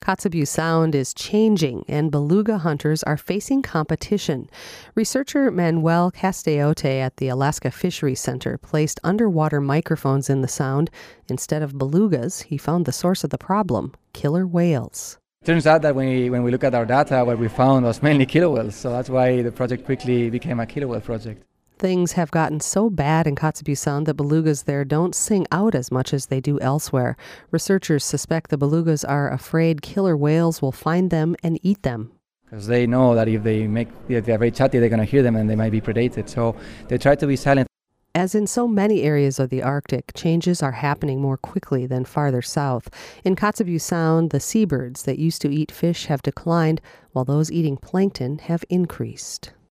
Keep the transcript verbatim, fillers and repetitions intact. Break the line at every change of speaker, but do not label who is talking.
Kotzebue Sound is changing, and beluga hunters are facing competition. Researcher Manuel Castellote at the Alaska Fisheries Center placed underwater microphones in the sound. Instead of belugas, he found the source of the problem, killer whales.
Turns out that when we, when we look at our data, what we found was mainly killer whales, so that's why the project quickly became a killer whale project.
Things have gotten so bad in Kotzebue Sound that belugas there don't sing out as much as they do elsewhere. Researchers suspect the belugas are afraid killer whales will find them and eat them.
Because they know that if they make if they're very chatty, they're going to hear them and they might be predated. So they try to be silent.
As in so many areas of the Arctic, changes are happening more quickly than farther south. In Kotzebue Sound, the seabirds that used to eat fish have declined, while those eating plankton have increased.